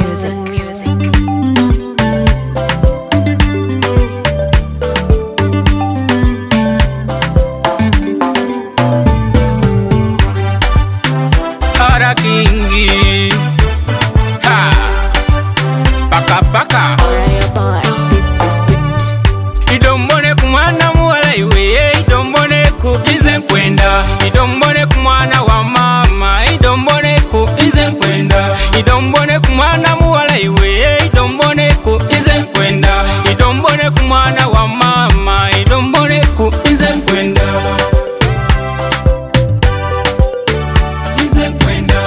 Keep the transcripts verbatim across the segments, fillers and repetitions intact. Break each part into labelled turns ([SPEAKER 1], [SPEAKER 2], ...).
[SPEAKER 1] Ara Kingi, ha, paka paka. Idombone kumwana muwala iwe, idombone ku ize kwenda. Idombone kumwana wa mama, idombone ku ize kwenda. Idombone kumwana muwala iwe, idombone ku ize kwenda. Idombone kumwana wa mama, idombone ku ize kwenda. Ize kwenda.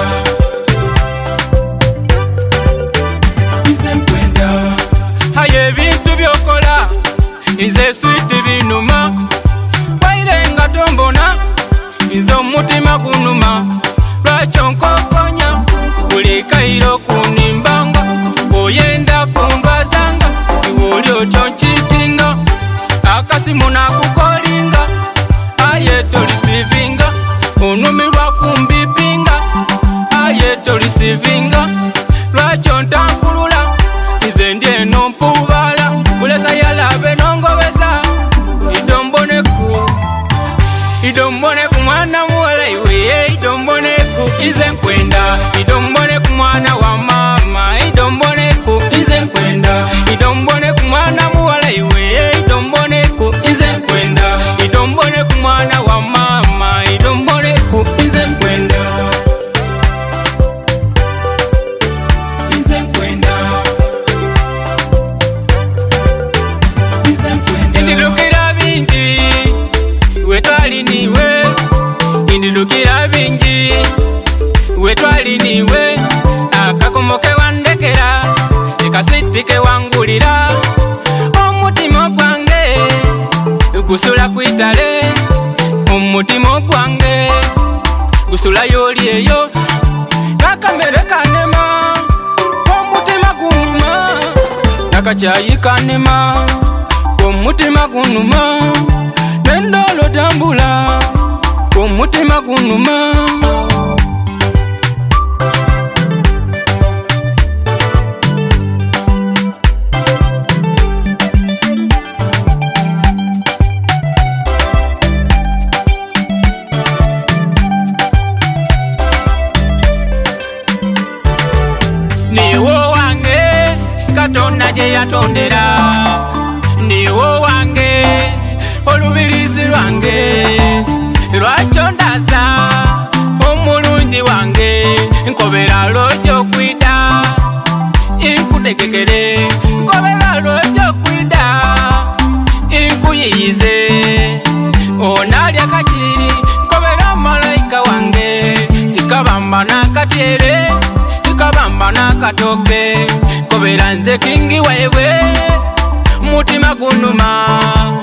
[SPEAKER 1] Ize kwenda. Haye bintu byokola, ize sweet binuma. Wairenga tombona, izo mutima gunuma. Lwacho nkokonya, buli kairo kunimbanga. Oyenda kundwazanga, iwoli otyo nchitinga. Akasimu nakukolinga, aye tolisivinga. Unumirwa kumbipinga, aye tolisivinga. Lwacho ntankulula, ize ndye nompubala. Mulesa yalabe nongobeza, idombone ku. Idombone kumwana muwala iwe, idombone ku ize kwenda. Idombone kumwana wa mama, idombone ku ize kwenda. Idombone kumwana muwala iwe, idombone ku ize kwenda. Idombone kumwana wa mama, idombone ku ize kwenda. Ize kwenda. Ize kwenda. Indilukira bingi, wetwali niwe. Indilukira bingi, wetwali niwe. Akakomoke wandekera, ekasitike wangulira. Omutima gwange gusula kwitale. Omutima gwange gusula yoli eyo. Nakamere kanema, omutima gunuma. Nakachayi kanema, omutima gunuma. Nendolo tambula, omutima gunuma. Niwo wange Katonda je yatondera. Niwo wange olubirizi lwange. Lwacho ndaza omulungi wange. Nkobera lojo kwida, inkutegekere. Nkobera lojo kwida, inkuyiyize. Onalya kachiri, nkobera malaika wange. Ikabamba nakatyere, ikabamba nakatoke. Nkobera nze Kingi wewe, mutima gunuma.